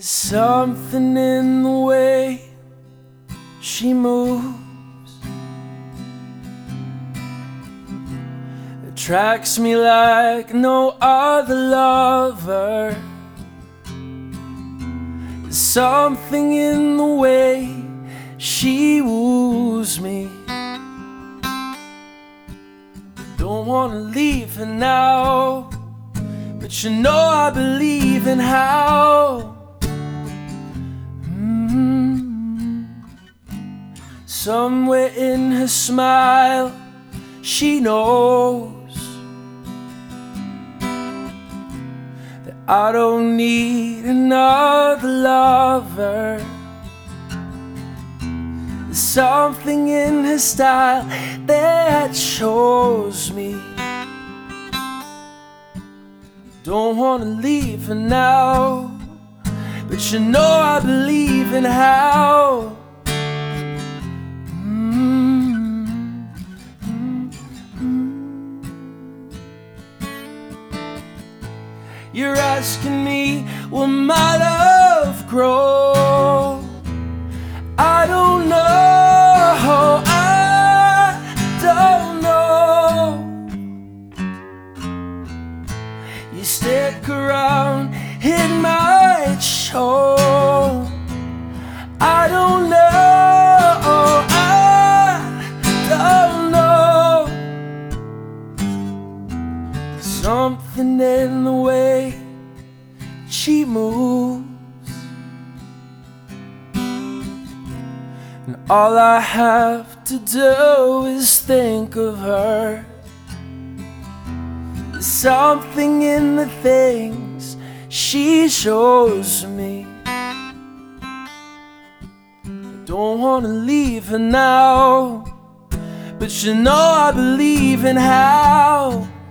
There's something in the way she moves, attracts me like no other lover. There's something in the way she woos me. Don't wanna leave her now, but you know I believe in how. Somewhere in her smile, she knows that I don't need another lover. There's something in her style that shows me. Don't wanna leave her now, but you know I believe in how. You're asking me, will my love grow? I don't know, I don't know. You stick around, it might show. I don't know, I don't know. Something in the way she moves, and all I have to do is think of her. There's something in the things she shows me. I don't wanna leave her now, but you know I believe in how.